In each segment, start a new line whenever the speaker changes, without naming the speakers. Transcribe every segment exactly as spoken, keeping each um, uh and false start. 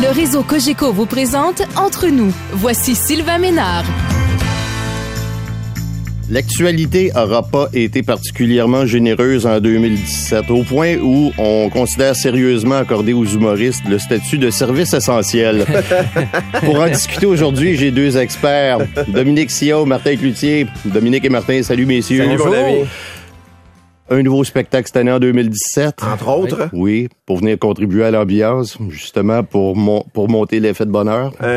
Le réseau Cogeco vous présente Entre nous. Voici Sylvain Ménard.
L'actualité n'aura pas été particulièrement généreuse en deux mille dix-sept, au point où on considère sérieusement accorder aux humoristes le statut de service essentiel. Pour en discuter aujourd'hui, j'ai deux experts, Dominique Sion, Martin Cloutier. Dominique et Martin, salut messieurs.
Salut mon ami.
Un nouveau spectacle cette année en deux mille dix-sept.
Entre autres.
Oui, pour venir contribuer à l'ambiance, justement pour mon, pour monter l'effet de bonheur.
Euh,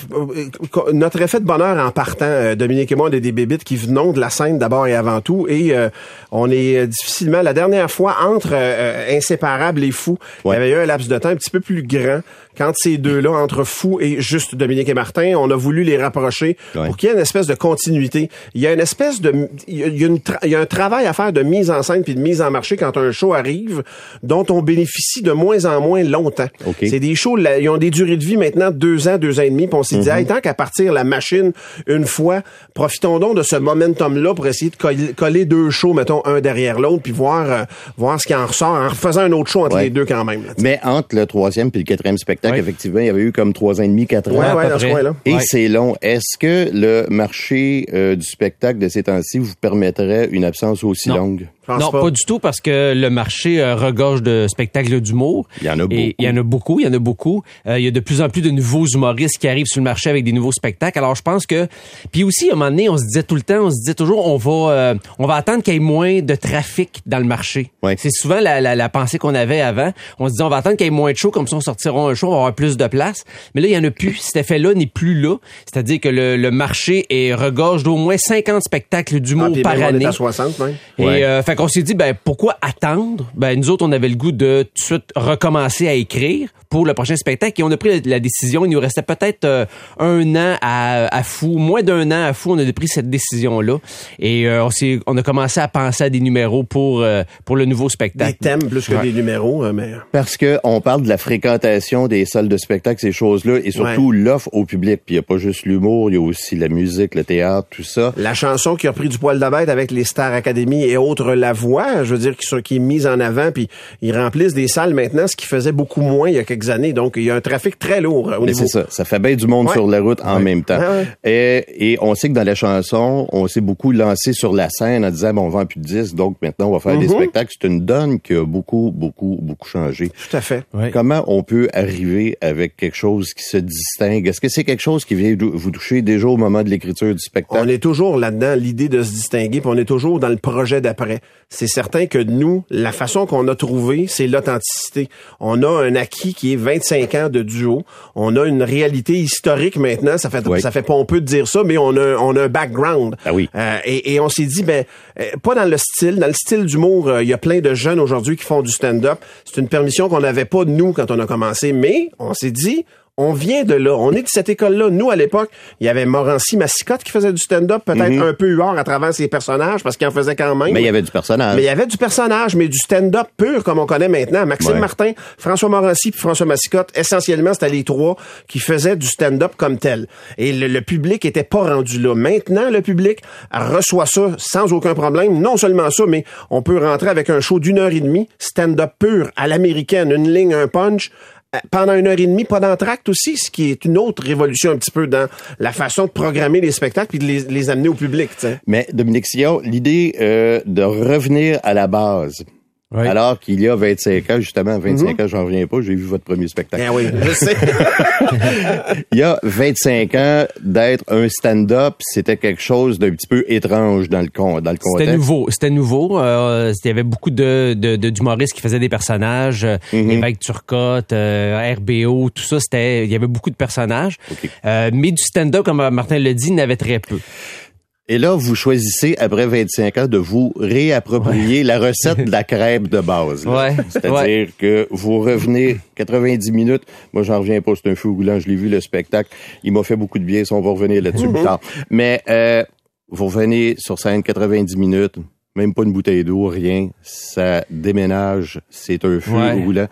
le, notre effet de bonheur en partant, euh, Dominique et moi, on est des bébites qui venons de la scène d'abord et avant tout, et euh, on est difficilement, la dernière fois, entre euh, Inséparables et Fous, ouais. Il y avait eu un laps de temps un petit peu plus grand, quand ces deux-là, entre Fous et juste Dominique et Martin, on a voulu les rapprocher ouais. pour qu'il y ait une espèce de continuité. Il y a une espèce de, il y a, une tra- il y a un travail à faire de mise en scène puis de mise en marché quand un show arrive, dont on bénéficie de moins en moins longtemps. Okay. C'est des shows, là, ils ont des durées de vie maintenant de deux ans, deux ans et demi, puis on s'est mm-hmm. dit, hey, tant qu'à partir la machine une fois, profitons donc de ce momentum-là pour essayer de coller, coller deux shows, mettons, un derrière l'autre, puis voir, euh, voir ce qui en ressort, en refaisant un autre show entre ouais. les deux quand même. Là,
mais entre le troisième puis le quatrième spectacle, ouais. effectivement, il y avait eu comme trois ans et demi, quatre ans.
Ouais, ouais, dans ce coin-là.
Et
ouais.
c'est long. Est-ce que le marché euh, du spectacle de ces temps-ci vous permettrait une absence aussi
non.
longue?
Non, pas. pas du tout, parce que le marché euh, regorge de spectacles d'humour.
Il y en a beaucoup.
Et il y en a beaucoup, il y en a beaucoup. Euh, il y a de plus en plus de nouveaux humoristes qui arrivent sur le marché avec des nouveaux spectacles. Alors, je pense que... Puis aussi, à un moment donné, on se disait tout le temps, on se disait toujours, on va euh, on va attendre qu'il y ait moins de trafic dans le marché.
Ouais.
C'est souvent la, la, la pensée qu'on avait avant. On se disait, on va attendre qu'il y ait moins de shows, comme ça on sortira un show, on va avoir plus de place. Mais là, il y en a plus. Cet effet-là n'est plus là. C'est-à-dire que le, le marché est regorge d'au moins cinquante spectacles d'humour
ah,
par année.
On est à soixante, même.
Et
ouais.
euh, fait qu'on s'est dit, ben pourquoi attendre? Ben nous autres, on avait le goût de tout de suite recommencer à écrire pour le prochain spectacle et on a pris la, la décision. Il nous restait peut-être euh, un an à, à Fou, moins d'un an à Fou. On a pris cette décision-là et euh, on s'est, on a commencé à penser à des numéros pour euh, pour le nouveau spectacle.
Des thèmes plus que ouais. des numéros, euh, mais
parce que on parle de la fréquentation des salles de spectacle, ces choses-là, et surtout ouais. l'offre au public. Puis il y a pas juste l'humour, il y a aussi la musique, le théâtre, tout ça.
La chanson qui a pris du poil de bête avec les Star Academy et autres, la voix, je veux dire, qui, sont, qui est mise en avant, puis ils remplissent des salles maintenant, ce qui faisait beaucoup moins il y a quelques années. Donc, il y a un trafic très lourd au
Mais
niveau...
c'est ça. Ça fait bien du monde ouais. sur la route en ouais. même temps.
Ouais, ouais.
Et, et on sait que dans la chanson, on s'est beaucoup lancé sur la scène en disant, bon, on vend plus de disques, donc maintenant, on va faire mm-hmm. des spectacles. C'est une donne qui a beaucoup, beaucoup, beaucoup changé.
Tout à fait.
Ouais. Comment on peut arriver avec quelque chose qui se distingue? Est-ce que c'est quelque chose qui vient vous toucher déjà au moment de l'écriture du spectacle?
On est toujours là-dedans, l'idée de se distinguer, puis on est toujours dans le projet d'après. C'est certain que nous, la façon qu'on a trouvé, c'est l'authenticité. On a un acquis qui est vingt-cinq ans de duo. On a une réalité historique maintenant. Ça fait, oui. ça fait pompeux de dire ça, mais on a, on a un background.
Ah oui.
Euh, et, et on s'est dit, ben, euh, pas dans le style. Dans le style d'humour, il euh, y a plein de jeunes aujourd'hui qui font du stand-up. C'est une permission qu'on n'avait pas, nous, quand on a commencé. Mais on s'est dit... On vient de là. On est de cette école-là. Nous, à l'époque, il y avait Morancy Massicotte qui faisait du stand-up, peut-être mm-hmm. un peu huard à travers ses personnages, parce qu'il en faisait quand même.
Mais il y avait du personnage.
Mais il y avait du personnage, mais du stand-up pur, comme on connaît maintenant. Maxime ouais. Martin, François Morancy puis François Massicotte, essentiellement, c'était les trois qui faisaient du stand-up comme tel. Et le, le public était pas rendu là. Maintenant, le public reçoit ça sans aucun problème. Non seulement ça, mais on peut rentrer avec un show d'une heure et demie, stand-up pur, à l'américaine, une ligne, un punch, pendant une heure et demie, pas d'entracte aussi, ce qui est une autre révolution un petit peu dans la façon de programmer les spectacles puis de les, les amener au public. T'sais.
Mais Dominique Sion, l'idée euh, de revenir à la base, oui. alors qu'il y a vingt-cinq ans, justement, vingt-cinq mm-hmm. ans, j'en reviens pas, j'ai vu votre premier spectacle.
Eh oui, je sais.
Il y a vingt-cinq ans, d'être un stand-up, c'était quelque chose d'un petit peu étrange dans le, con, dans le contexte.
C'était nouveau, c'était nouveau. Euh, il y avait beaucoup de, de, de d'humoristes qui faisaient des personnages, mm-hmm. Évêque Turcotte, euh, R B O, tout ça, c'était, il y avait beaucoup de personnages. Okay. Euh, mais du stand-up, comme Martin l'a dit, il y en avait très peu.
Et là, vous choisissez, après vingt-cinq ans, de vous réapproprier ouais. la recette de la crêpe de base.
Ouais.
C'est-à-dire
ouais.
que vous revenez quatre-vingt-dix minutes. Moi, j'en reviens pas, c'est un feu roulant. Je l'ai vu, le spectacle. Il m'a fait beaucoup de bien. Ça, on va revenir là-dessus plus tard. Mais euh, vous revenez sur scène quatre-vingt-dix minutes. Même pas une bouteille d'eau, rien. Ça déménage. C'est un feu
ouais.
roulant.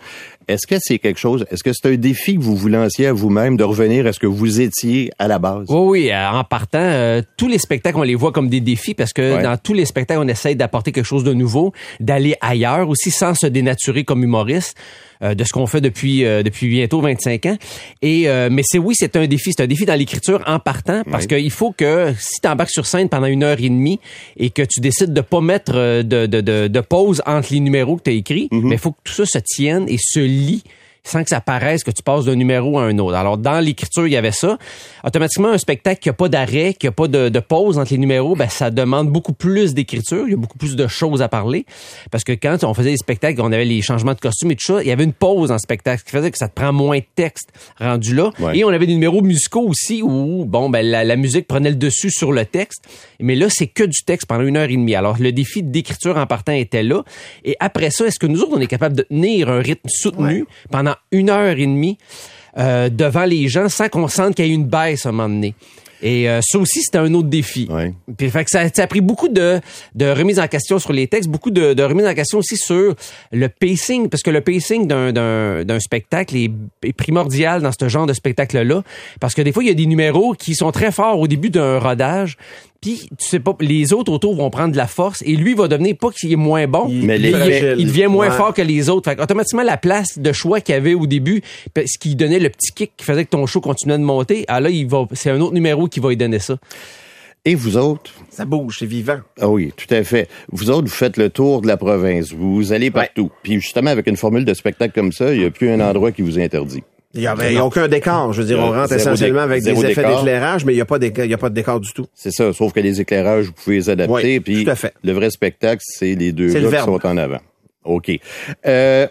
Est-ce que c'est quelque chose, est-ce que c'est un défi que vous vous lanciez à vous-même de revenir à ce que vous étiez à la base?
Oui, oui, en partant, euh, tous les spectacles, on les voit comme des défis parce que
ouais.
dans tous les spectacles, on essaye d'apporter quelque chose de nouveau, d'aller ailleurs aussi sans se dénaturer comme humoriste. Euh, de ce qu'on fait depuis euh, depuis bientôt vingt-cinq ans. Et euh, mais c'est oui, c'est un défi, c'est un défi dans l'écriture en partant parce oui. qu'il faut que si tu embarques sur scène pendant une heure et demie et que tu décides de pas mettre de de de, de pause entre les numéros que tu as écrits, mm-hmm. mais il faut que tout ça se tienne et se lie sans que ça paraisse que tu passes d'un numéro à un autre. Alors, dans l'écriture, il y avait ça. Automatiquement, un spectacle qui n'a pas d'arrêt, qui n'a pas de, de pause entre les numéros, ben ça demande beaucoup plus d'écriture. Il y a beaucoup plus de choses à parler. Parce que quand on faisait des spectacles, on avait les changements de costumes et tout ça, il y avait une pause dans le spectacle, ce qui faisait que ça te prend moins de texte rendu là. Ouais. Et on avait des numéros musicaux aussi où, bon, ben la, la musique prenait le dessus sur le texte. Mais là, c'est que du texte pendant une heure et demie. Alors, le défi d'écriture en partant était là. Et après ça, est-ce que nous autres, on est capable de tenir un rythme soutenu ouais. pendant une heure et demie euh, devant les gens sans qu'on sente qu'il y ait une baisse à un moment donné. Et euh, ça aussi, c'était un autre défi. Ouais. Puis, fait que ça, ça a pris beaucoup de, de remise en question sur les textes, beaucoup de, de remise en question aussi sur le pacing, parce que le pacing d'un, d'un, d'un spectacle est, est primordial dans ce genre de spectacle-là, parce que des fois, il y a des numéros qui sont très forts au début d'un rodage, puis tu sais pas, les autres autour vont prendre de la force et lui va devenir pas qu'il est moins bon, il, mais il, il, il devient moins ouais. fort que les autres. Fait qu'automatiquement, la place de choix qu'il y avait au début, ce qui donnait le petit kick qui faisait que ton show continuait de monter, ah là, il va, c'est un autre numéro qui va lui donner ça.
Et vous autres?
Ça bouge, c'est vivant.
Ah oui, tout à fait. Vous autres, vous faites le tour de la province. Vous allez partout. Ouais. Puis justement, avec une formule de spectacle comme ça, il n'y a plus un endroit qui vous interdit.
Il n'y a, a aucun décor. Je veux dire, on rentre essentiellement avec des effets décor. d'éclairage, mais il n'y a pas d'éclairage, il y a pas de décor du tout.
C'est ça, sauf que les éclairages, vous pouvez les adapter.
Oui,
puis
tout à fait.
Le vrai spectacle, c'est les deux gars qui sont en avant. OK. Euh,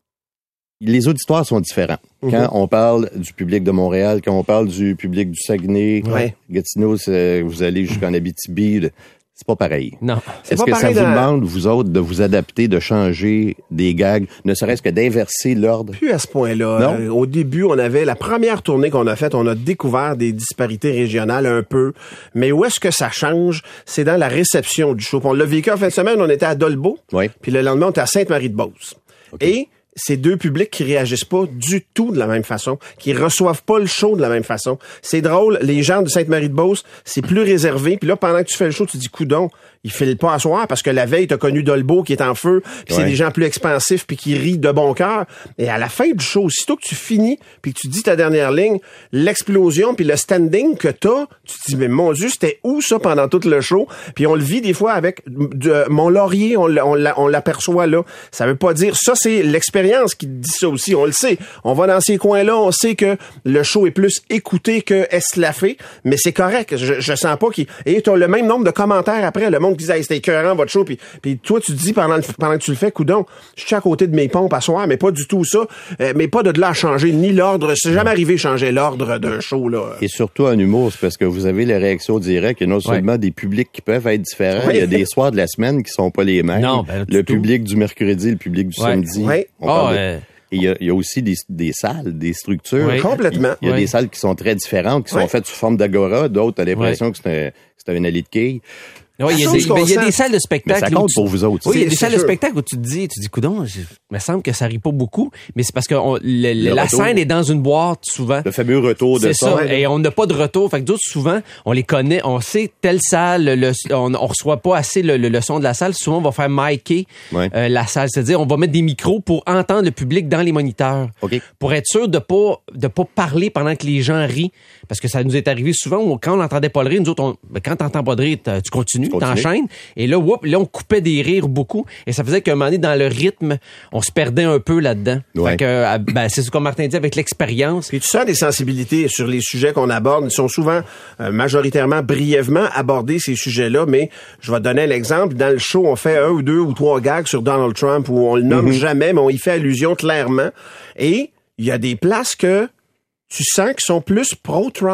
les auditoires sont différents. Mm-hmm. Quand on parle du public de Montréal, quand on parle du public du Saguenay, ouais. Gatineau, vous allez jusqu'en Abitibi, c'est pas pareil.
Non.
C'est Est-ce pas que ça vous dans... demande, vous autres, de vous adapter, de changer des gags, ne serait-ce que d'inverser l'ordre?
Plus à ce point-là.
Non?
Euh, au début, on avait la première tournée qu'on a faite, on a découvert des disparités régionales un peu. Mais où est-ce que ça change? C'est dans la réception du show. On l'a vécu en fin de semaine, on était à Dolbeau.
Oui.
Puis le lendemain, on était à Sainte-Marie-de-Beauce. Okay. Et c'est deux publics qui réagissent pas du tout de la même façon, qui reçoivent pas le show de la même façon. C'est drôle, les gens de Sainte-Marie-de-Beauce, c'est plus réservé. Puis là, pendant que tu fais le show, tu te dis, coudon, il file pas à soir parce que la veille, t'as connu Dolbeau qui est en feu, puis ouais. c'est des gens plus expansifs puis qui rient de bon cœur. Et à la fin du show, aussitôt que tu finis puis que tu dis ta dernière ligne, l'explosion puis le standing que t'as, tu te dis, mais mon Dieu, c'était où ça pendant tout le show? Puis on le vit des fois avec de, mon laurier, on, on, on l'aperçoit là. Ça veut pas dire, ça c'est l'expérience qui dit ça aussi, on le sait. On va dans ces coins-là, on sait que le show est plus écouté que eslaffé, mais c'est correct. Je, je sens pas qu'il... Et t'as le même nombre de commentaires après, le monde qui dit hey, c'était écœurant votre show, puis puis toi tu te dis pendant le, pendant que tu le fais, coudon, je suis à côté de mes pompes à soir, mais pas du tout ça, euh, mais pas de là à changer ni l'ordre, c'est jamais arrivé changer l'ordre d'un show là.
Et surtout en humour, c'est parce que vous avez les réactions directes, il y a non seulement ouais. des publics qui peuvent être différents, ouais. il y a des soirs de la semaine qui sont pas les mêmes.
Non, ben,
le
tout.
public du mercredi, le public du
ouais.
samedi.
Ouais.
On
oh,
parle de...
euh...
Et il y a, il y a aussi des, des salles, des structures.
Oui. Complètement.
Il y a
oui.
des salles qui sont très différentes, qui
oui.
sont faites sous forme d'agora, d'autres, t'as l'impression oui. que c'est, un, c'est une allée de quilles.
Oui, il y a des, ben, il y a des salles de spectacle.
Mais ça compte
tu,
pour vous autres.
Oui, il y a des
c'est
salles
sûr.
de spectacle où tu te dis, tu te dis, coudon, il me semble que ça rit pas beaucoup, mais c'est parce que on, le, le la retour. Scène est dans une boîte souvent.
Le fameux retour de
c'est ça.
ça.
Et on n'a pas de retour. Fait que d'autres, souvent, on les connaît, on sait telle salle, le, on, on reçoit pas assez le, le, le son de la salle. Souvent, on va faire micer
ouais.
euh, la salle. C'est-à-dire, on va mettre des micros pour entendre le public dans les moniteurs.
Okay.
Pour être sûr de pas, de pas parler pendant que les gens rient. Parce que ça nous est arrivé souvent où quand on n'entendait pas le rire, nous autres, on, ben, quand t'entends pas de rire, tu continues, tu continues. t'enchaînes. Et là, whoop, là, on coupait des rires beaucoup. Et ça faisait qu'à un moment donné, dans le rythme, on se perdait un peu là-dedans.
Ouais.
Fait que, ben, c'est ce que Martin dit avec l'expérience.
Puis tu sens des sensibilités sur les sujets qu'on aborde. Ils sont souvent, euh, majoritairement, brièvement abordés, ces sujets-là. Mais je vais te donner un exemple. Dans le show, on fait un ou deux ou trois gags sur Donald Trump où on le nomme mm-hmm. jamais, mais on y fait allusion clairement. Et il y a des places que tu sens qu'ils sont plus pro-Trump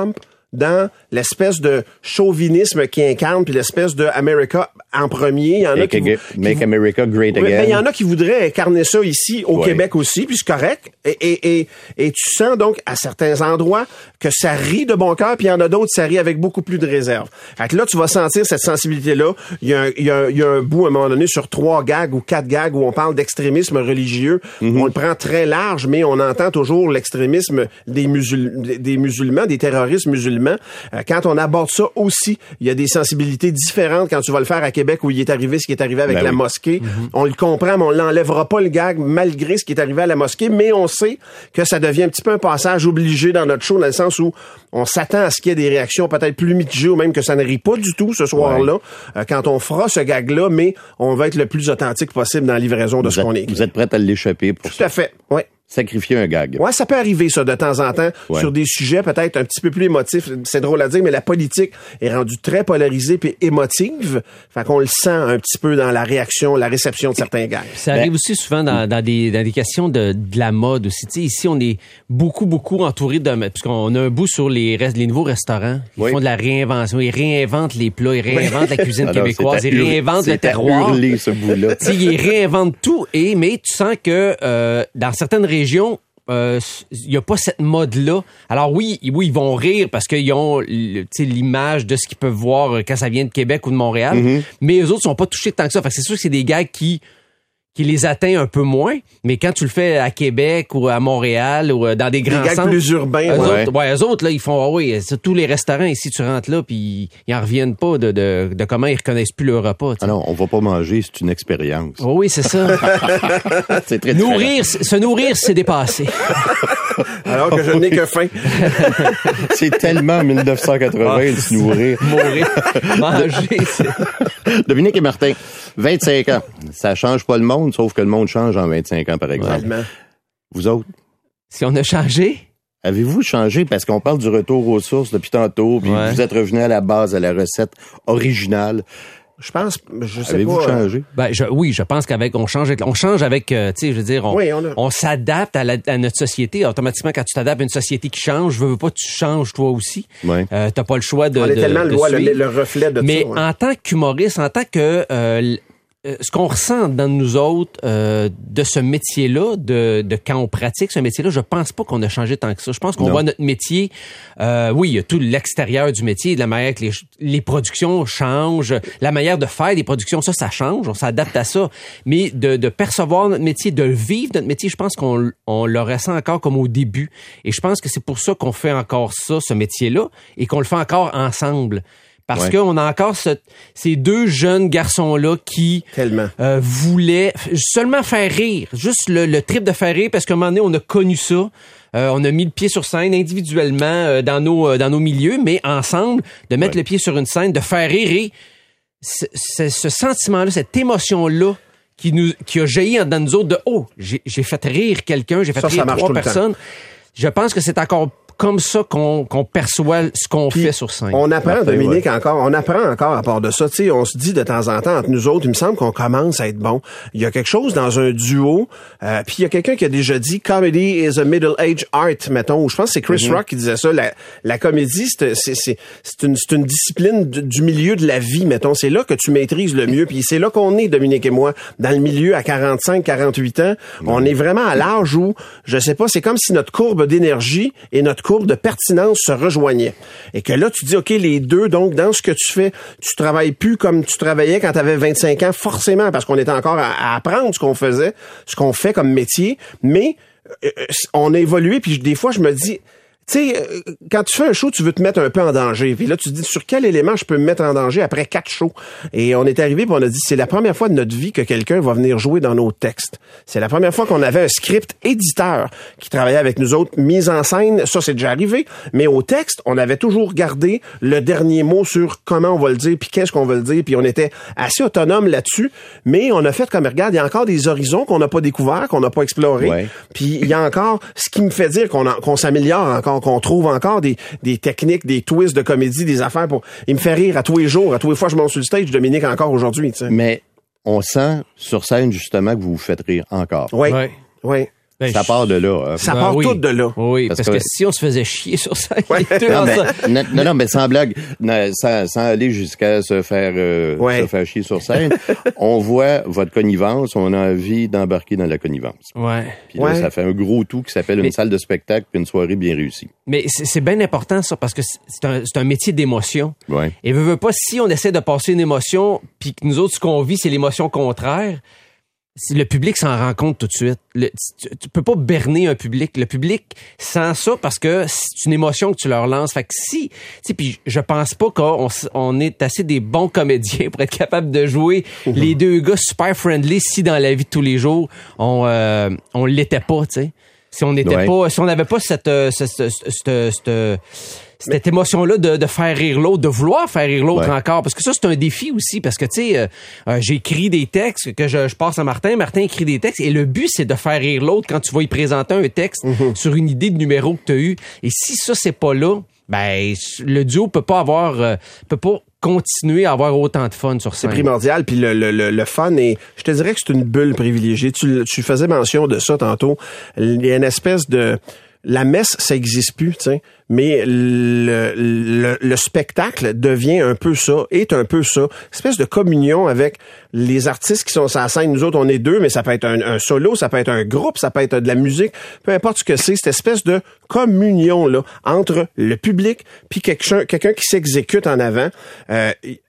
dans l'espèce de chauvinisme qui incarne, puis l'espèce de America en premier. Il y en a qui,
Make,
qui
make America Great
oui,
Again.
mais il y en a qui voudraient incarner ça ici, au
ouais.
Québec aussi, puis c'est correct. Et, et, et, et tu sens donc, à certains endroits, que ça rit de bon cœur, puis il y en a d'autres, ça rit avec beaucoup plus de réserve. Fait que là, tu vas sentir cette sensibilité-là. Il y a un, il y a, il y a un bout, à un moment donné, sur trois gags ou quatre gags où on parle d'extrémisme religieux. Mm-hmm. On le prend très large, mais on entend toujours l'extrémisme des, musul- des musulmans, des terroristes musulmans. Euh, quand on aborde ça aussi, il y a des sensibilités différentes quand tu vas le faire à Québec où il est arrivé ce qui est arrivé avec ben la oui. mosquée. Mm-hmm. On le comprend, mais on l'enlèvera pas le gag malgré ce qui est arrivé à la mosquée, mais on sait que ça devient un petit peu un passage obligé dans notre show, dans le sens où on s'attend à ce qu'il y ait des réactions peut-être plus mitigées ou même que ça ne rit pas du tout ce soir-là ouais. euh, quand on fera ce gag-là, mais on va être le plus authentique possible dans la livraison de
vous
ce
êtes,
qu'on est.
Vous êtes prête à l'échapper pour
tout
ça?
À fait, oui.
Sacrifier un gag.
Ouais, ça peut arriver, ça, de temps en temps, ouais. sur des sujets peut-être un petit peu plus émotifs. C'est drôle à dire, mais la politique est rendue très polarisée puis émotive. Fait qu'on le sent un petit peu dans la réaction, la réception de certains gags.
Ça arrive ben, aussi souvent dans, dans, des, dans des questions de, de la mode aussi. Tu sais, ici, on est beaucoup, beaucoup entouré de... Puisqu'on a un bout sur les, les nouveaux restaurants. Ils oui. font de la réinvention. Ils réinventent les plats. Ils réinventent la cuisine alors, québécoise. Ils hurler, réinventent le terroir.
Hurler, ce bout-là.
Tu sais, ils réinventent tout. Et, mais tu sens que euh, dans certaines régions, il euh, y a pas cette mode-là. Alors oui, oui, ils vont rire parce qu'ils ont l'image de ce qu'ils peuvent voir quand ça vient de Québec ou de Montréal, mm-hmm. mais eux autres sont pas touchés tant que ça. Fait que c'est sûr que c'est des gars qui qui les atteint un peu moins, mais quand tu le fais à Québec ou à Montréal ou dans des grands
des gags
centres,
plus urbains,
eux
ouais.
autres, ouais, eux autres là, ils font ah oui, tous les restaurants ici, tu rentres là, puis ils en reviennent pas de, de de comment ils reconnaissent plus leur repas.
Ah non, on va pas manger, c'est une expérience.
Oh oui, c'est ça.
C'est très
nourrir, se nourrir, c'est dépassé.
Alors que je n'ai que faim.
C'est tellement dix-neuf cent quatre-vingts ah, de se nourrir.
Mourir. Manger, c'est...
Dominique et Martin, vingt-cinq ans. Ça change pas le monde, sauf que le monde change en vingt-cinq ans, par exemple. Ouais. Vous autres?
Si on a changé?
Avez-vous changé? Parce qu'on parle du retour aux sources depuis tantôt, puis ouais. vous êtes revenu à la base, à la recette originale.
Je pense, je sais
Avez-vous
pas.
Avez-vous changé?
Ben, je, oui, je pense qu'avec, on change, on change avec, euh, tu sais, je veux dire, on,
oui, on, a...
on s'adapte à, la, à notre société. Automatiquement, quand tu t'adaptes à une société qui change, je veux pas, tu changes toi aussi.
Oui.
Euh, t'as pas le choix de.
On est
de,
tellement
de
le, le, le reflet de
Mais
ça. Mais
en tant qu'humoriste, en tant que, euh, Euh, ce qu'on ressent dans nous autres euh, de ce métier-là, de, de quand on pratique ce métier-là, je pense pas qu'on a changé tant que ça. Je pense qu'on non. voit notre métier, euh, oui, il y a tout l'extérieur du métier, de la manière que les, les productions changent, la manière de faire des productions, ça, ça change, on s'adapte à ça. Mais de, de percevoir notre métier, de vivre notre métier, je pense qu'on on le ressent encore comme au début. Et je pense que c'est pour ça qu'on fait encore ça, ce métier-là, et qu'on le fait encore ensemble. Parce ouais. qu'on a encore ce, ces deux jeunes garçons-là qui euh, voulaient seulement faire rire. Juste le, le trip de faire rire, parce qu'à un moment donné, on a connu ça. Euh, on a mis le pied sur scène individuellement euh, dans nos euh, dans nos milieux, mais ensemble, de mettre ouais. le pied sur une scène, de faire rire. Et c- c- ce sentiment-là, cette émotion-là, qui nous qui a jailli en dedans de nous autres, de « Oh, j'ai, j'ai fait rire quelqu'un, j'ai fait ça, rire ça trois personnes. » Je pense que c'est encore comme ça qu'on, qu'on perçoit ce qu'on Puis, fait sur scène.
On apprend, Martin, Dominique, ouais. encore, on apprend encore à part de ça. Tu sais, on se dit de temps en temps entre nous autres, il me semble qu'on commence à être bon. Il y a quelque chose dans un duo. Euh, puis il y a quelqu'un qui a déjà dit comedy is a middle-age art, mettons. Ou je pense que c'est Chris mm-hmm. Rock qui disait ça. La, la comédie, c'est, c'est, c'est, c'est, une, c'est une discipline du, du milieu de la vie, mettons. C'est là que tu maîtrises le mieux. Puis c'est là qu'on est, Dominique et moi, dans le milieu à quarante-cinq, quarante-huit ans. Mm-hmm. On est vraiment à l'âge où, je sais pas, c'est comme si notre courbe d'énergie et notre courbe de pertinence se rejoignaient. Et que là, tu dis, OK, les deux, donc, dans ce que tu fais, tu travailles plus comme tu travaillais quand tu avais vingt-cinq ans, forcément, parce qu'on était encore à, à apprendre ce qu'on faisait, ce qu'on fait comme métier, mais euh, on a évolué, puis des fois, je me dis, tu sais, quand tu fais un show, tu veux te mettre un peu en danger. Puis là, tu te dis, sur quel élément je peux me mettre en danger après quatre shows? Et on est arrivé, puis on a dit, c'est la première fois de notre vie que quelqu'un va venir jouer dans nos textes. C'est la première fois qu'on avait un script éditeur qui travaillait avec nous autres. Mise en scène, ça, c'est déjà arrivé. Mais au texte, on avait toujours gardé le dernier mot sur comment on va le dire, puis qu'est-ce qu'on va le dire. Puis on était assez autonome là-dessus. Mais on a fait comme, regarde, il y a encore des horizons qu'on n'a pas découverts, qu'on n'a pas explorés. Ouais. Puis il y a encore, ce qui me fait dire qu'on, en, qu'on s'améliore encore, qu'on trouve encore des, des techniques, des twists de comédie, des affaires pour... Il me fait rire à tous les jours, à tous les fois que je monte sur le stage, Dominique, encore aujourd'hui, tu sais.
Mais on sent sur scène, justement, que vous vous faites rire encore.
Oui, oui. oui.
Ben,
ça part de là. Hein.
Ça
Ben
part
oui.
tout de là.
Oui, parce,
Parce
que,
que-
si on se faisait chier sur ça,
Ouais.
les deux
Non, mais,
ensemble-
non, non, non, mais sans blague, non, sans, sans aller jusqu'à se faire, euh,
Ouais.
se faire chier sur scène, on voit votre connivence, on a envie d'embarquer dans la connivence.
Ouais.
Puis là,
Ouais.
ça fait un gros tout qui s'appelle
Mais-
une salle de spectacle puis une soirée bien réussie.
Mais c'est c'est bien important, ça, parce que c'est- c'est un, c'est un métier d'émotion.
Ouais.
Et veut, veut pas, si on essaie de passer une émotion, puis que nous autres, ce qu'on vit, c'est l'émotion contraire, si le public s'en rend compte tout de suite. Le- tu, tu peux pas berner un public. Le public sent ça parce que c'est une émotion que tu leur lances. Fait que si, tu sais, puis je pense pas qu'on s- on est assez des bons comédiens pour être capable de jouer les deux gars super friendly si dans la vie de tous les jours, on, euh, on l'était pas, tu sais. Si on n'était
Ouais.
pas, si on n'avait pas cette, euh, cette, cette, cette, cette, cette émotion-là de, de faire rire l'autre, de vouloir faire rire l'autre
Ouais.
encore, parce que ça, c'est un défi aussi, parce que, tu sais, euh, euh, j'écris des textes que je, je passe à Martin, Martin écrit des textes, et le but, c'est de faire rire l'autre quand tu vas y présenter un texte
Mm-hmm.
sur une idée de numéro que tu as eu. Et si ça, c'est pas là, ben, le duo peut pas avoir, euh, peut pas continuer à avoir autant de fun sur
C'est
scène.
primordial. Puis le, le, le, le fun, et je te dirais que c'est une bulle privilégiée. Tu, tu faisais mention de ça tantôt. Il y a une espèce de... La messe, ça existe plus, tu sais, mais le, le, le spectacle devient un peu ça, est un peu ça. Espèce de communion avec les artistes qui sont sur la scène. Nous autres, on est deux, mais ça peut être un, un solo, ça peut être un groupe, ça peut être de la musique, peu importe ce que c'est, cette espèce de communion-là entre le public puis quelqu'un, quelqu'un qui s'exécute en avant. Euh,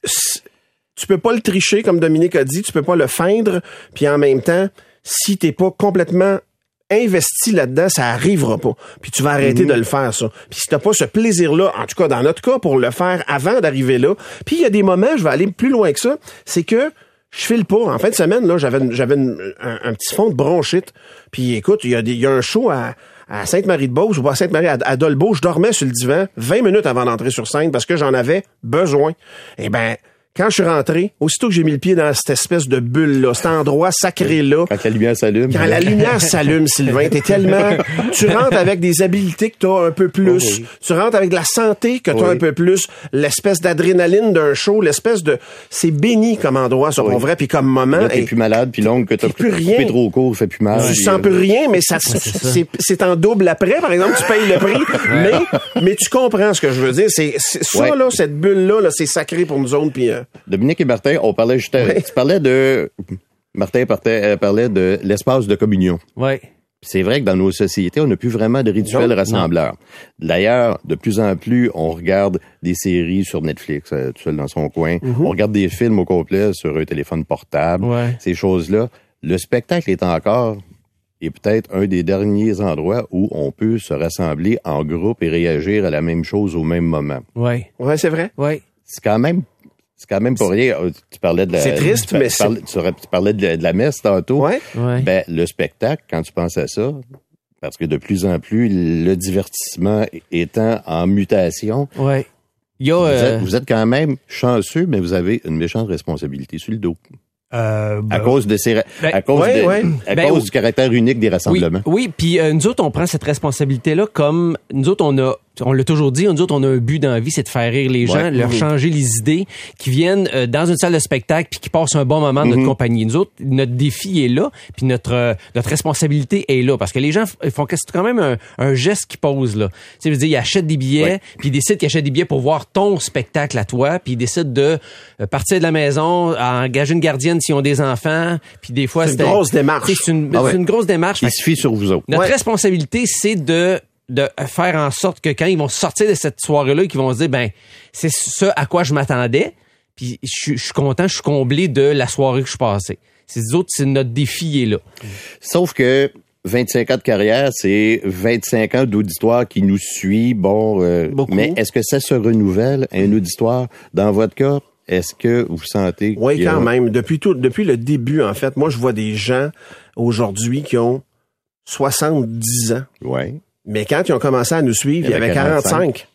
tu peux pas le tricher, comme Dominique a dit, tu peux pas le feindre, puis en même temps, si t'es pas complètement investi là-dedans, ça arrivera pas. Puis tu vas arrêter
Mm-hmm.
de le faire, ça. Puis si t'as pas ce plaisir-là, en tout cas dans notre cas, pour le faire avant d'arriver là, puis il y a des moments, je vais aller plus loin que ça, c'est que je file pas. En fin de semaine, là, j'avais, une- j'avais une- un, un petit fond de bronchite. Puis écoute, il y a des, il y a un show à, à Sainte-Marie-de-Beauce ou à Sainte-Marie à, à Dolbeau. Je dormais sur le divan vingt minutes avant d'entrer sur scène parce que j'en avais besoin. Eh ben, quand je suis rentré, aussitôt que j'ai mis le pied dans cette espèce de bulle-là, cet endroit sacré-là,
Quand la lumière s'allume.
quand la lumière s'allume, Sylvain, t'es tellement... Tu rentres avec des habiletés que t'as un peu plus.
Oui.
Tu rentres avec de la santé que t'as
Oui.
un peu plus. L'espèce d'adrénaline d'un show, l'espèce de... C'est béni comme endroit, ça,
Oui.
pour vrai, puis comme moment.
Là, t'es
Et
plus malade, puis l'ongle que t'as
T'es plus
coupé
rien.
trop court fait plus mal.
tu
puis,
sens
euh,
plus rien, mais ça, c'est, c'est en double après, par exemple, tu payes le prix. mais, mais tu comprends ce que je veux dire. C'est, c'est ça,
Ouais.
là, cette bulle-là, là, c'est sacré pour nous autres, puis... euh,
Dominique et Martin, on parlait juste,
Ouais.
tu parlais de, Martin parlait, euh, parlait de l'espace de communion.
Ouais.
Puis c'est vrai que dans nos sociétés, on n'a plus vraiment de rituels
Non,
rassembleurs. D'ailleurs, de plus en plus, on regarde des séries sur Netflix, euh, tout seul dans son coin. On regarde des films au complet sur un téléphone portable.
Ouais.
Ces choses-là. Le spectacle est encore, et peut-être un des derniers endroits où on peut se rassembler en groupe et réagir à la même chose au même moment.
Ouais.
Ouais, c'est vrai.
Ouais.
C'est quand même, c'est quand même pas rien. Tu parlais de la,
C'est triste,
tu,
mais
tu parlais, tu, tu parlais de la, de la messe tantôt.
Ouais.
Ouais.
Ben, le spectacle, quand tu penses à ça, parce que de plus en plus, le divertissement étant en mutation,
Ouais. Il y a,
vous,
euh,
êtes, vous êtes quand même chanceux, mais vous avez une méchante responsabilité sur le dos.
euh,
À
ben,
cause de ces,
ben,
à cause,
ouais,
de-
ouais.
à
Ben,
cause
oui.
du caractère unique des
Oui,
rassemblements.
oui. Puis euh, nous autres, on prend cette responsabilité-là comme nous autres, on a, on l'a toujours dit, nous autres, on a un but dans la vie, c'est de faire rire les gens,
Ouais.
leur
Mhm.
changer les idées, qui viennent euh, dans une salle de spectacle puis qui passent un bon moment de notre
Mhm.
compagnie. Nous autres, notre défi est là, puis notre euh, notre responsabilité est là, parce que les gens f- font c'est quand même un, un geste qu'ils posent là. Tu sais, je veux dire, ils achètent des billets,
Ouais.
puis ils décident qu'ils achètent des billets pour voir ton spectacle à toi, puis ils décident de euh, partir de la maison, engager une gardienne s'ils ont des enfants, puis des fois
C'est une
c'était-
grosse démarche.
Tu sais, C'est une,
Ah ouais.
c'est une grosse démarche.
Il se fie sur vous autres.
Notre
Ouais.
responsabilité, c'est de de faire en sorte que quand ils vont sortir de cette soirée-là, qu'ils vont se dire, ben, c'est ce à quoi je m'attendais, puis je suis- je suis content, je suis comblé de la soirée que je suis passée. C'est nous autres, c'est notre défi est là.
Sauf que vingt-cinq ans de carrière, c'est vingt-cinq ans d'auditoire qui nous suit. Bon, euh,
Beaucoup.
mais est-ce que ça se renouvelle, un auditoire? Dans votre cas, est-ce que vous sentez
Oui,
qu'il y a-
quand même. Depuis tout, depuis le début, en fait, moi, je vois des gens aujourd'hui qui ont soixante-dix ans.
Ouais.
Mais quand ils ont commencé à nous suivre, il y avait quarante-cinq.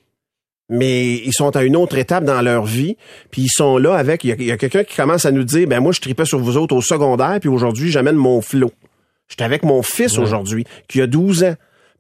Mais ils sont à une autre étape dans leur vie, puis ils sont là avec... Il y a, il y a quelqu'un qui commence à nous dire, ben moi, je tripais sur vous autres au secondaire, puis aujourd'hui, j'amène mon flot. J'étais avec mon fils
Ouais.
aujourd'hui, qui a douze ans.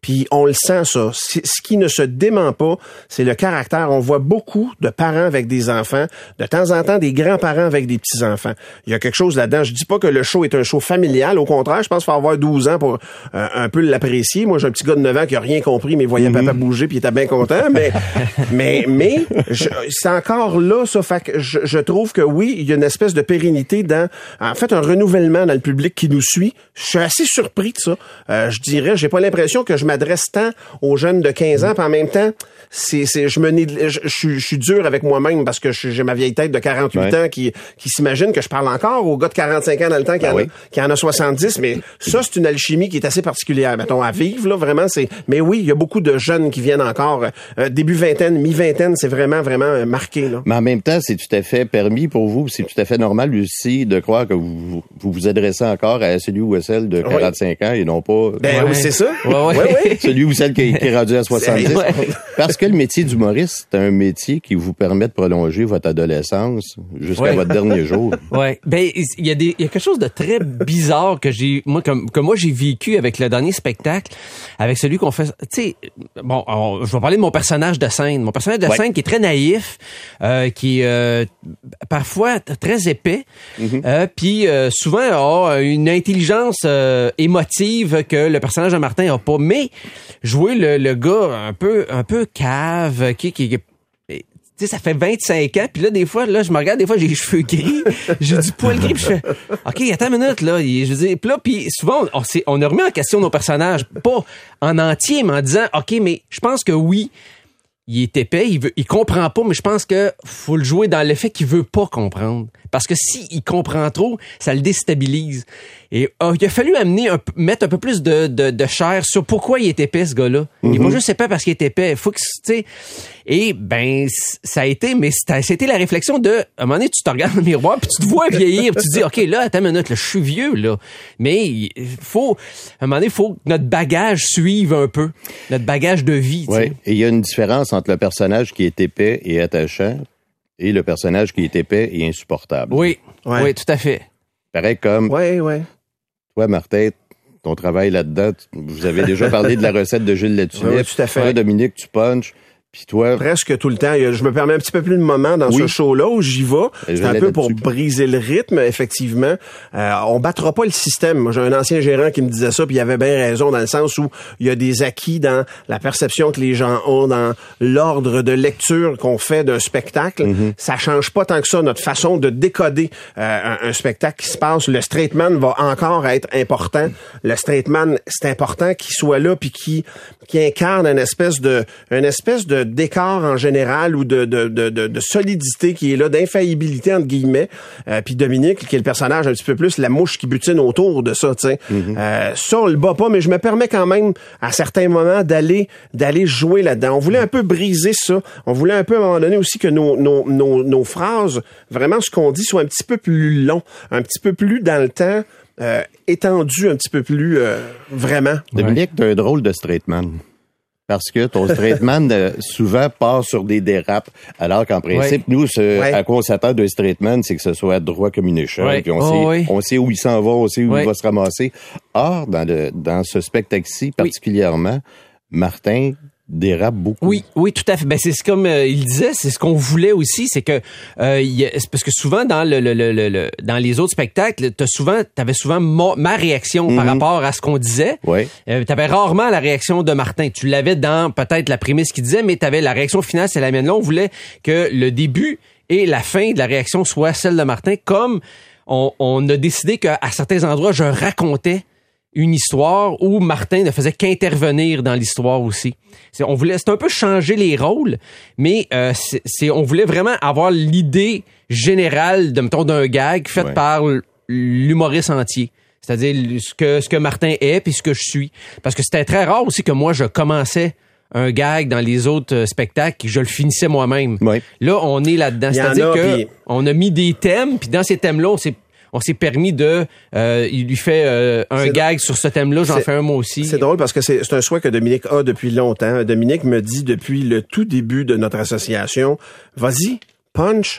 Puis on le sent, ça. C- ce qui ne se dément pas, c'est le caractère. On voit beaucoup de parents avec des enfants, de temps en temps des grands-parents avec des petits-enfants. Il y a quelque chose là-dedans. Je dis pas que le show est un show familial. Au contraire, je pense qu'il faut avoir douze ans pour euh, un peu l'apprécier. Moi, j'ai un petit gars de neuf ans qui a rien compris, mais il voyait mm-hmm. papa bouger puis il était bien content. Mais, mais, mais, je, c'est encore là, ça. Fait que je, je trouve que oui, il y a une espèce de pérennité dans, en fait, un renouvellement dans le public qui nous suit. Je suis assez surpris de ça. Euh, je dirais, j'ai pas l'impression que je m'adresse tant aux jeunes de quinze ans, puis en même temps, c'est, c'est, je me, je, je, je suis dur avec moi-même parce que j'ai ma vieille tête de quarante-huit ouais. ans qui, qui s'imagine que je parle encore aux gars de quarante-cinq ans dans le temps qui, ah en, oui. a, qui en a soixante-dix, mais ça, c'est une alchimie qui est assez particulière, mettons, à vivre, là, vraiment, c'est, mais oui, il y a beaucoup de jeunes qui viennent encore, euh, début vingtaine, mi-vingtaine, c'est vraiment, vraiment euh, marqué, là.
Mais en même temps, c'est tout à fait permis pour vous, c'est tout à fait normal aussi de croire que vous vous, vous adressez encore à celui ou à celle de quarante-cinq oui. ans et non pas...
Ben
ouais.
oui, c'est ça.
Ouais, ouais. Ouais, ouais. Celui ou celle qui, qui est rendu à soixante-dix. Ouais. Parce que le métier d'humoriste, c'est un métier qui vous permet de prolonger votre adolescence jusqu'à ouais. votre dernier jour.
Ouais. Ben, il y a des, il y a quelque chose de très bizarre que j'ai, moi, comme, que moi j'ai vécu avec le dernier spectacle, avec celui qu'on fait, tu sais, bon, on, je vais parler de mon personnage de scène. Mon personnage de ouais. scène qui est très naïf, euh, qui est, euh, parfois très épais, mm-hmm. euh, puis euh, souvent a une intelligence euh, émotive que le personnage de Martin a pas. Mais jouer le, le gars un peu un peu cave, qui qui, qui tu sais, ça fait vingt-cinq ans, puis là des fois là je me regarde, des fois j'ai les cheveux gris, j'ai du poil gris, puis je fais OK, attends une minute là, je veux dire, puis là puis souvent on, on, on a remis en question nos personnages, pas en entier, mais en disant OK, mais je pense que oui, il est épais, il veut, il comprend pas, mais je pense que faut le jouer dans l'effet qu'il veut pas comprendre. Parce que si il comprend trop, ça le déstabilise. Et oh, il a fallu amener un, mettre un peu plus de, de, de chair sur pourquoi il est épais, ce gars-là. Mm-hmm. Il est pas juste épais parce qu'il est épais. Faut que, tu sais. Et ben, ça a été, mais c'était la réflexion de, à un moment donné, tu te regardes dans le miroir, puis tu te vois vieillir, puis tu te dis, OK, là, attends une minute, là, je suis vieux, là. Mais il faut, à un moment donné, il faut que notre bagage suive un peu. Notre bagage de vie, tu sais.
Oui. Et il y a une différence entre le personnage qui est épais et attachant et le personnage qui est épais et insupportable.
Oui, ouais. oui, tout à fait.
Pareil comme
ouais, ouais.
toi, Martin, ton travail là-dedans, vous avez déjà parlé de la recette de Gilles Latulippe.
Oui, tout à fait.
Toi, Dominique, tu punches. Puis toi...
Presque tout le temps. Je me permets un petit peu plus de moments dans oui. ce show-là où j'y vais. C'est un peu pour dessus. briser le rythme, effectivement. Euh, on battra pas le système. Moi, j'ai un ancien gérant qui me disait ça, puis il avait bien raison dans le sens où il y a des acquis dans la perception que les gens ont, dans l'ordre de lecture qu'on fait d'un spectacle. Mm-hmm. Ça change pas tant que ça notre façon de décoder euh, un, un spectacle qui se passe. Le straight man va encore être important. Le straight man, c'est important qu'il soit là puis qui qui incarne une espèce de une espèce de décor en général ou de, de, de, de, de solidité qui est là, d'infaillibilité entre guillemets. Euh, puis Dominique, qui est le personnage un petit peu plus, la mouche qui butine autour de ça, tu sais. Mm-hmm. Euh, ça, on le bat pas, mais je me permets quand même, à certains moments, d'aller d'aller jouer là-dedans. On voulait un peu briser ça. On voulait un peu, à un moment donné, aussi que nos, nos, nos, nos phrases, vraiment ce qu'on dit, soit un petit peu plus long, un petit peu plus dans le temps, euh, étendu un petit peu plus euh, vraiment.
Dominique, t'as un drôle de straight man. Parce que ton straight man, euh, souvent, part sur des dérapes. Alors qu'en principe, oui. nous, ce, oui. à quoi on s'attend d'un straight man, c'est que ce soit droit comme une échelle. Oui. Puis on, oh, sait, oui. on sait où il s'en va, on sait où oui. il va se ramasser. Or, dans, le, dans ce spectacle-ci, particulièrement, oui. Martin dérape beaucoup.
Oui, oui, tout à fait. Ben c'est comme euh, il disait, c'est ce qu'on voulait aussi, c'est que euh, y a, c'est parce que souvent dans le, le, le, le dans les autres spectacles, t'as souvent, t'avais souvent ma, ma réaction mm-hmm. par rapport à ce qu'on disait.
Oui.
Euh, t'avais rarement la réaction de Martin. Tu l'avais dans peut-être la prémisse qu'il disait, mais t'avais la réaction finale, c'est la mienne. Là, on voulait que le début et la fin de la réaction soit celle de Martin, comme on, on a décidé qu'à certains endroits, je racontais une histoire où Martin ne faisait qu'intervenir dans l'histoire aussi. C'est, on voulait, c'est un peu changer les rôles, mais euh, c'est, c'est, on voulait vraiment avoir l'idée générale de, mettons, d'un gag fait ouais. par l'humoriste entier. C'est-à-dire ce que, ce que Martin est puis ce que je suis. Parce que c'était très rare aussi que moi, je commençais un gag dans les autres spectacles, je le finissais moi-même.
Ouais.
Là, on est là-dedans. C'est-à-dire que pis... on a mis des thèmes, puis dans ces thèmes-là, on s'est On s'est permis de... Euh, il lui fait euh, un c'est gag d- sur ce thème-là, j'en fais un moi aussi.
C'est drôle parce que c'est, c'est un souhait que Dominique a depuis longtemps. Dominique me dit depuis le tout début de notre association, vas-y, punch,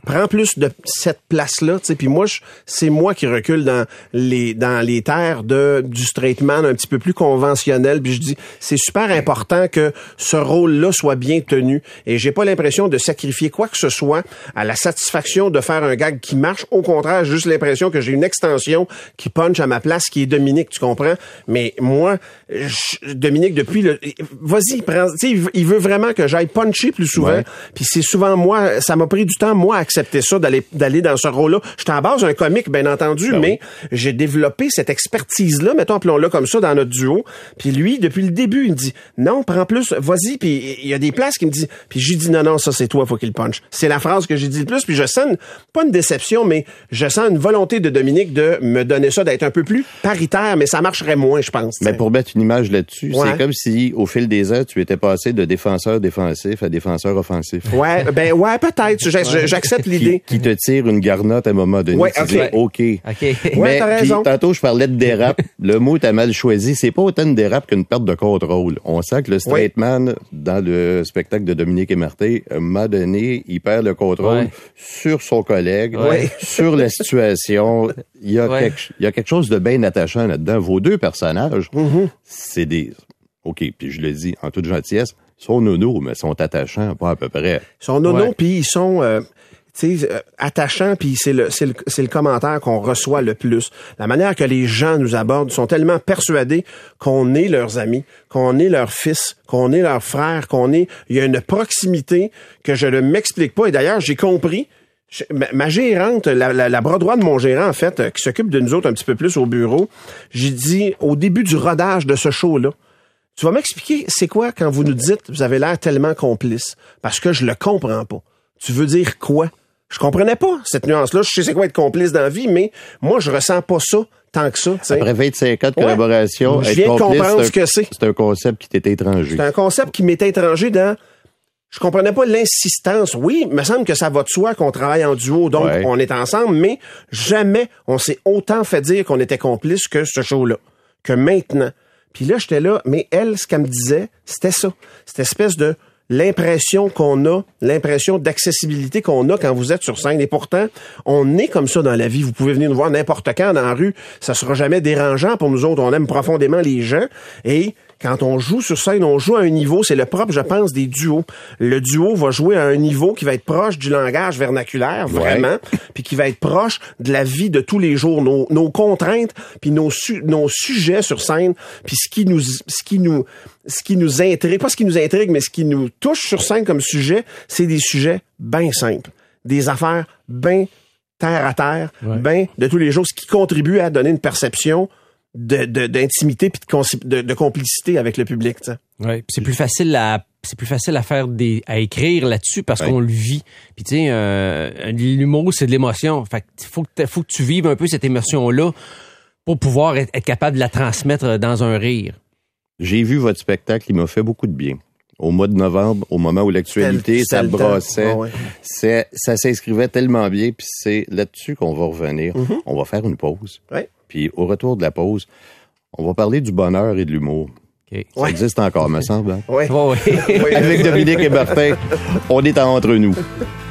prends plus de cette place-là, tu sais. Puis moi, je, c'est moi qui recule dans les dans les terres de du straight man un petit peu plus conventionnel. Puis je dis, c'est super important que ce rôle-là soit bien tenu. Et j'ai pas l'impression de sacrifier quoi que ce soit à la satisfaction de faire un gag qui marche. Au contraire, j'ai juste l'impression que j'ai une extension qui punch à ma place, qui est Dominique, tu comprends? Mais moi, je, Dominique, depuis le... Vas-y, prends, tu sais, il veut vraiment que j'aille puncher plus souvent. Ouais. Puis c'est souvent moi, ça m'a pris du temps, moi, à accepter ça, d'aller d'aller dans ce rôle-là. J'étais à base un comique, bien entendu, ben mais oui. j'ai développé cette expertise-là, mettons, appelons-le comme ça, dans notre duo. Puis lui, depuis le début, il me dit, non, prends plus, vas-y. Puis il y a des places qui me disent, puis j'ai dit, non, non, ça c'est toi, faut qu'il punch. C'est la phrase que j'ai dit le plus, puis je sens, une, pas une déception, mais je sens une volonté de Dominique de me donner ça, d'être un peu plus paritaire, mais ça marcherait moins, je pense.
Mais pour mettre une image là-dessus,
ouais.
c'est comme si, au fil des ans, tu étais passé de défenseur défensif à défenseur offensif.
Ouais, ben ouais, peut-être. Ouais. J'accepte l'idée.
Qui, qui te tire une garnotte à un moment donné.
Ouais,
tu
OK.
dis, OK.
okay.
Mais,
ouais, t'as raison.
Puis, tantôt, je parlais de dérape. Le mot, t'as mal choisi. C'est pas autant une dérape qu'une perte de contrôle. On sent que le straight ouais. man, dans le spectacle de Dominique et Martin, à un moment donné, il perd le contrôle ouais. sur son collègue,
ouais.
sur la situation. Il y a,
ouais.
quelque, il y a quelque chose de bien attachant là-dedans. Vos deux personnages,
mm-hmm.
c'est des... OK, puis je le dis en toute gentillesse, ils sont nonos, mais ils sont attachants, pas à peu près.
Ils sont nonos,
ouais.
puis ils sont... Euh... tu sais, euh, attachant, puis c'est le, c'est le, c'est le commentaire qu'on reçoit le plus. La manière que les gens nous abordent, sont tellement persuadés qu'on est leurs amis, qu'on est leur fils, qu'on est leur frère, qu'on est... Il y a une proximité que je ne m'explique pas. Et d'ailleurs, j'ai compris... Je, ma, ma gérante, la, la, la bras droit de mon gérant, en fait, euh, qui s'occupe de nous autres un petit peu plus au bureau, j'ai dit, au début du rodage de ce show-là, tu vas m'expliquer, c'est quoi quand vous nous dites, vous avez l'air tellement complice? Parce que je le comprends pas. Tu veux dire quoi? Je comprenais pas cette nuance-là. Je sais c'est quoi être complice dans la vie, mais moi, je ressens pas ça tant que ça. T'sais.
Après vingt-cinq ans de collaboration,
ouais.
être
je viens
complice,
de comprendre
c'est
ce que c'est.
C'est un concept qui t'était étranger.
C'est un concept qui m'était étranger dans... Je comprenais pas l'insistance. Oui, il me semble que ça va de soi qu'on travaille en duo, donc ouais. on est ensemble, mais jamais on s'est autant fait dire qu'on était complice que ce show-là, que maintenant. Puis là, j'étais là, mais elle, ce qu'elle me disait, c'était ça. Cette espèce de l'impression qu'on a, l'impression d'accessibilité qu'on a quand vous êtes sur scène. Et pourtant, on est comme ça dans la vie. Vous pouvez venir nous voir n'importe quand dans la rue. Ça sera jamais dérangeant pour nous autres. On aime profondément les gens. Et quand on joue sur scène, on joue à un niveau, c'est le propre, je pense, des duos. Le duo va jouer à un niveau qui va être proche du langage vernaculaire, vraiment, ouais. puis qui va être proche de la vie de tous les jours, nos, nos contraintes, puis nos, su- nos sujets sur scène, puis ce qui nous, ce qui nous, ce qui nous intrigue, pas ce qui nous intrigue, mais ce qui nous touche sur scène comme sujet, c'est des sujets bien simples, des affaires bien terre à terre, ouais. bien de tous les jours, ce qui contribue à donner une perception De, de, d'intimité puis de, de, de complicité avec le public, tu sais.
Ouais, c'est plus facile à c'est plus facile à faire des à écrire là-dessus parce ouais. qu'on le vit. Puis tu sais euh, l'humour c'est de l'émotion. Fait que faut que faut que tu vives un peu cette émotion là pour pouvoir être, être capable de la transmettre dans un rire.
J'ai vu votre spectacle, il m'a fait beaucoup de bien. Au mois de novembre, au moment où l'actualité, ça brassait, oh ouais. c'est, ça s'inscrivait tellement bien, puis c'est là-dessus qu'on va revenir. Mm-hmm. On va faire une pause.
Ouais.
Puis au retour de la pause, on va parler du bonheur et de l'humour. Okay. Ça ouais. existe encore, me semble. Hein?
Oui.
Ouais. Avec Dominique et Martin, on est entre nous.